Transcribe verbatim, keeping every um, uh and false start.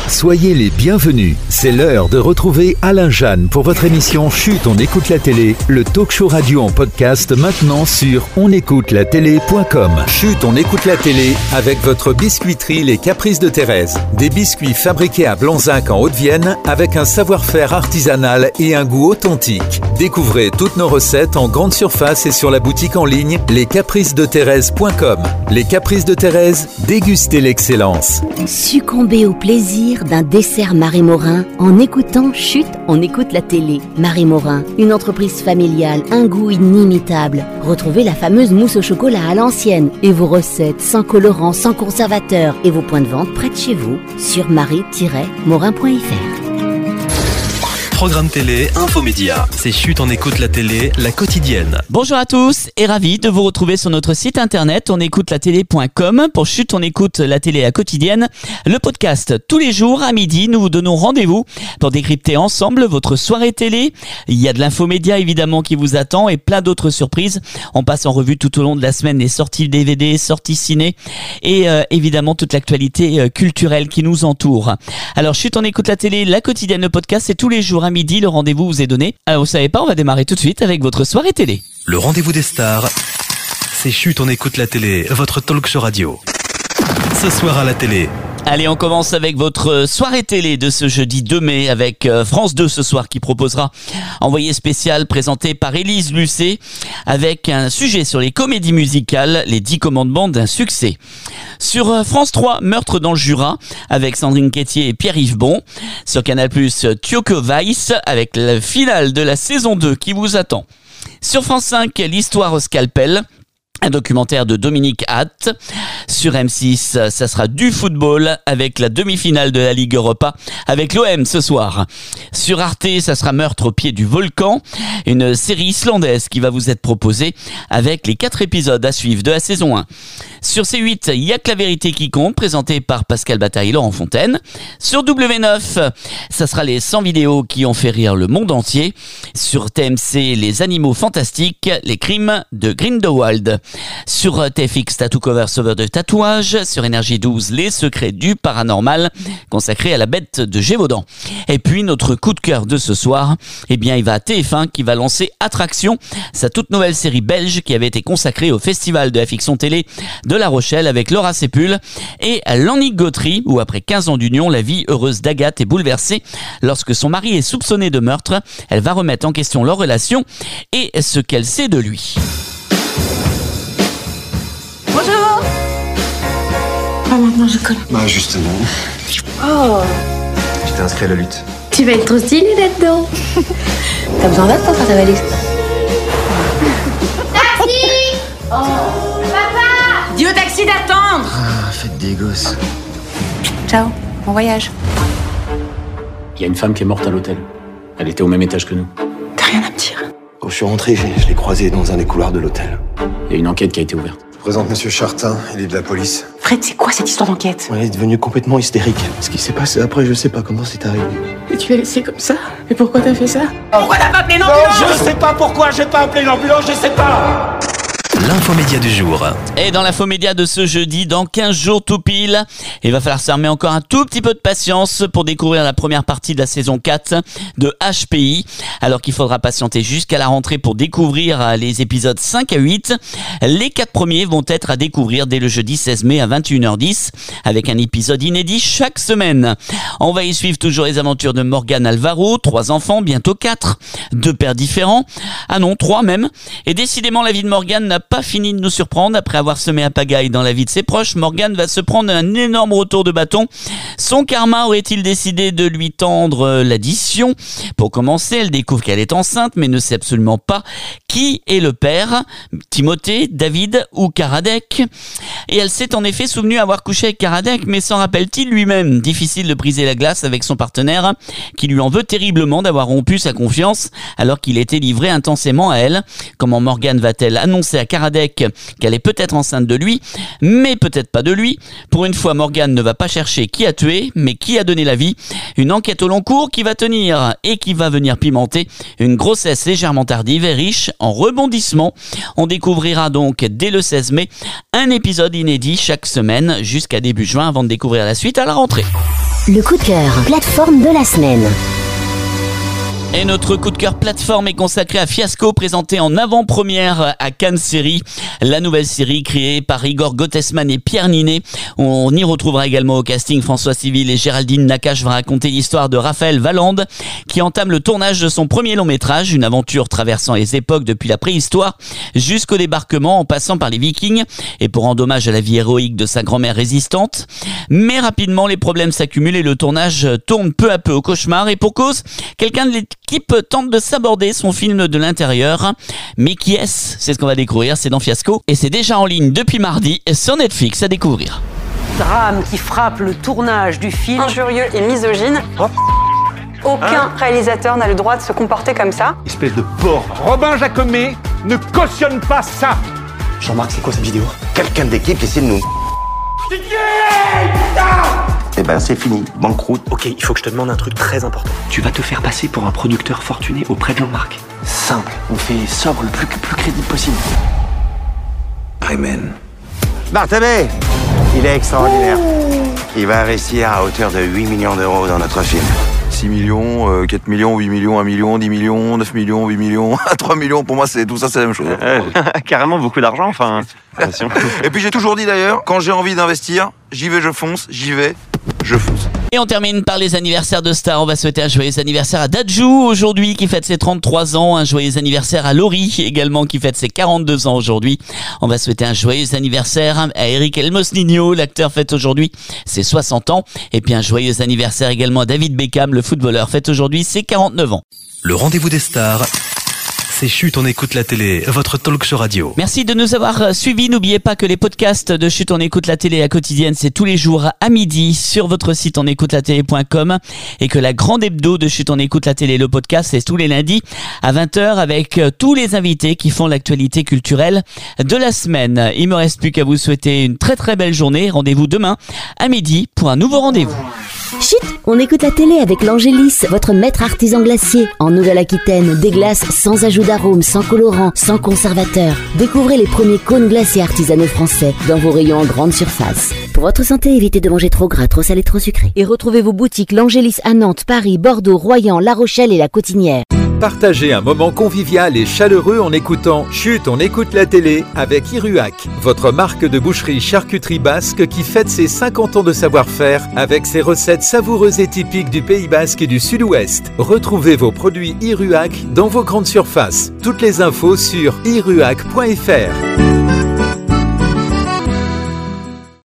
Soyez les bienvenus. C'est l'heure de retrouver Alain Jeanne pour votre émission Chut, on écoute la télé, le talk show radio en podcast maintenant sur on écoute la télé point com. Chut, on écoute la télé avec votre biscuiterie Les Caprices de Thérèse. Des biscuits fabriqués à Blanzac en Haute-Vienne avec un savoir-faire artisanal et un goût authentique. Découvrez toutes nos recettes en grande surface et sur la boutique en ligne les caprices de thérèse point com. Les Caprices de Thérèse, dégustez l'excellence. Succombez au plaisir d'un dessert Marie Morin en écoutant Chut, on écoute la télé. Marie Morin, une entreprise familiale, un goût inimitable. Retrouvez la fameuse mousse au chocolat à l'ancienne et vos recettes sans colorant, sans conservateur et vos points de vente près de chez vous sur marie tiret morin point f r. Programme télé, infomédia. C'est Chut, on écoute la télé, la quotidienne. Bonjour à tous et ravi de vous retrouver sur notre site internet on écoute la télé point com pour Chut, on écoute la télé, la quotidienne. Le podcast tous les jours à midi, nous vous donnons rendez-vous pour décrypter ensemble votre soirée télé. Il y a de l'infomédia évidemment qui vous attend et plein d'autres surprises. On passe en revue tout au long de la semaine les sorties D V D, sorties ciné et euh, évidemment toute l'actualité euh, culturelle qui nous entoure. Alors Chut, on écoute la télé, la quotidienne, le podcast, c'est tous les jours à midi, le rendez-vous vous est donné. Alors vous savez pas, on va démarrer tout de suite avec votre soirée télé. Le rendez-vous des stars, c'est Chut, on écoute la télé, votre talk show radio. Ce soir à la télé. Allez, on commence avec votre soirée télé de ce jeudi deux mai avec France deux ce soir qui proposera Envoyé spécial présenté par Élise Lucet avec un sujet sur les comédies musicales, les dix commandements d'un succès. Sur France trois, Meurtre dans le Jura avec Sandrine Quétier et Pierre-Yves Bon. Sur Canal plus, Tokyo Vice avec la finale de la saison deux qui vous attend. Sur France cinq, L'histoire au scalpel. Un documentaire de Dominique Hatt. Sur M six, ça sera du football avec la demi-finale de la Ligue Europa avec l'O M ce soir. Sur Arte, ça sera Meurtre au pied du volcan, une série islandaise qui va vous être proposée avec les quatre épisodes à suivre de la saison un. Sur C huit, il y a que la vérité qui compte, présenté par Pascal Bataille et Laurent Fontaine. Sur W neuf, ça sera les cent vidéos qui ont fait rire le monde entier. Sur T M C, les animaux fantastiques, les crimes de Grindelwald. Sur T F X, Tattoo Cover Sauveur de tatouage. Sur Énergie douze, les secrets du paranormal, consacré à la bête de Gévaudan. Et puis notre coup de cœur de ce soir, eh bien il va à T F un qui va lancer Attraction, sa toute nouvelle série belge qui avait été consacrée au Festival de la fiction télé de La Rochelle avec Laura Sépul et Lanny Gautry, où après quinze ans d'union, la vie heureuse d'Agathe est bouleversée lorsque son mari est soupçonné de meurtre. Elle va remettre en question leur relation et ce qu'elle sait de lui. Bonjour. Pas maintenant, je colle. Bah justement. Oh. J'étais inscrit à la lutte. Tu vas être trop stylé là-dedans. T'as besoin d'aide pour faire ta valise? Taxi. Oh. Papa. Dis au taxi d'attendre. Ah, faites des gosses. Ciao, bon voyage. Il y a une femme qui est morte à l'hôtel. Elle était au même étage que nous. T'as rien à me dire? Quand je suis rentré, je, je l'ai croisé dans un des couloirs de l'hôtel. Il y a une enquête qui a été ouverte. Je présente Monsieur Chartin, il est de la police. Fred, c'est quoi cette histoire d'enquête? Elle est devenue complètement hystérique. Ce qui s'est passé après, je sais pas comment c'est arrivé. Et tu l'as laissé comme ça? Mais pourquoi t'as fait ça? Pourquoi t'as pas appelé l'ambulance? Je sais pas pourquoi j'ai pas appelé l'ambulance, je sais pas. L'infomédia du jour. Et dans l'infomédia de ce jeudi, dans quinze jours tout pile, il va falloir s'armer encore un tout petit peu de patience pour découvrir la première partie de la saison quatre de H P I, alors qu'il faudra patienter jusqu'à la rentrée pour découvrir les épisodes cinq à huit. Les quatre premiers vont être à découvrir dès le jeudi seize mai à vingt et une heures dix, avec un épisode inédit chaque semaine. On va y suivre toujours les aventures de Morgane Alvaro, trois enfants, bientôt quatre, deux pères différents, ah non, trois même, et décidément la vie de Morgane n'a pas fini de nous surprendre. Après avoir semé à pagaille dans la vie de ses proches, Morgane va se prendre un énorme retour de bâton. Son karma aurait-il décidé de lui tendre l'addition? Pour commencer, elle découvre qu'elle est enceinte, mais ne sait absolument pas qui est le père, Timothée, David ou Karadec. Et elle s'est en effet souvenue avoir couché avec Karadec, mais s'en rappelle-t-il lui-même? Difficile de briser la glace avec son partenaire, qui lui en veut terriblement d'avoir rompu sa confiance, alors qu'il était livré intensément à elle. Comment Morgane va-t-elle annoncer à Karadec qu'elle est peut-être enceinte de lui, mais peut-être pas de lui? Pour une fois, Morgane ne va pas chercher qui a tué, mais qui a donné la vie. Une enquête au long cours qui va tenir et qui va venir pimenter une grossesse légèrement tardive et riche en rebondissements. On découvrira donc dès le seize mai un épisode inédit chaque semaine jusqu'à début juin avant de découvrir la suite à la rentrée. Le coup de cœur, plateforme de la semaine. Et notre coup de cœur plateforme est consacré à Fiasco, présenté en avant-première à Cannes Série, la nouvelle série créée par Igor Gottesman et Pierre Ninet. On y retrouvera également au casting François Civil et Géraldine Nakache va raconter l'histoire de Raphaël Valande qui entame le tournage de son premier long métrage, une aventure traversant les époques depuis la préhistoire jusqu'au débarquement en passant par les Vikings et pour rendre hommage à la vie héroïque de sa grand-mère résistante. Mais rapidement, les problèmes s'accumulent et le tournage tourne peu à peu au cauchemar et pour cause, quelqu'un de l'équipe tente de s'aborder son film de l'intérieur. Mais qui est-ce ? C'est ce qu'on va découvrir, c'est dans Fiasco et c'est déjà en ligne depuis mardi sur Netflix à découvrir. Drame qui frappe le tournage du film. Injurieux et misogyne. Oh. Aucun hein réalisateur n'a le droit de se comporter comme ça. Espèce de porc. Robin Jacomet ne cautionne pas ça. Jean-Marc, c'est quoi cette vidéo? Quelqu'un de l'équipe essaie de nous... Eh ben c'est fini, banqueroute. Ok, il faut que je te demande un truc très important. Tu vas te faire passer pour un producteur fortuné auprès de Jean-Marc. Simple, on fait sobre le plus, plus crédible possible. Amen. Barthélémy, il est extraordinaire. Il va investir à hauteur de huit millions d'euros dans notre film. six millions, euh, quatre millions, huit millions, un million, dix millions, neuf millions, huit millions, trois millions, pour moi c'est tout ça c'est la même chose. Euh, carrément beaucoup d'argent, enfin. Et puis j'ai toujours dit d'ailleurs, quand j'ai envie d'investir, j'y vais, je fonce, j'y vais, je fonce. Et on termine par les anniversaires de stars. On va souhaiter un joyeux anniversaire à Dadju aujourd'hui qui fête ses trente-trois ans. Un joyeux anniversaire à Laurie également qui fête ses quarante-deux ans aujourd'hui. On va souhaiter un joyeux anniversaire à Eric Elmosnino. L'acteur fête aujourd'hui ses soixante ans. Et puis un joyeux anniversaire également à David Beckham, le footballeur, fête aujourd'hui ses quarante-neuf ans. Le rendez-vous des stars. C'est Chut, on écoute la télé, votre talk show radio. Merci de nous avoir suivis. N'oubliez pas que les podcasts de Chut, on écoute la télé à quotidienne, c'est tous les jours à midi sur votre site on écoute la télé point com et que la grande hebdo de Chut, on écoute la télé, le podcast, c'est tous les lundis à vingt heures avec tous les invités qui font l'actualité culturelle de la semaine. Il me reste plus qu'à vous souhaiter une très très belle journée. Rendez-vous demain à midi pour un nouveau rendez-vous. Chut, on écoute la télé avec l'Angélis, votre maître artisan glacier. En Nouvelle-Aquitaine, des glaces sans ajout d'arôme, sans colorant, sans conservateur. Découvrez les premiers cônes glacés artisanaux français dans vos rayons en grande surface. Pour votre santé, évitez de manger trop gras, trop salé, trop sucré. Et retrouvez vos boutiques l'Angélis à Nantes, Paris, Bordeaux, Royan, La Rochelle et La Cotinière. Partagez un moment convivial et chaleureux en écoutant Chut, on écoute la télé avec Iruac, votre marque de boucherie charcuterie basque qui fête ses cinquante ans de savoir-faire avec ses recettes savoureuses et typiques du Pays Basque et du Sud-Ouest. Retrouvez vos produits Iruac dans vos grandes surfaces. Toutes les infos sur iruac point f r.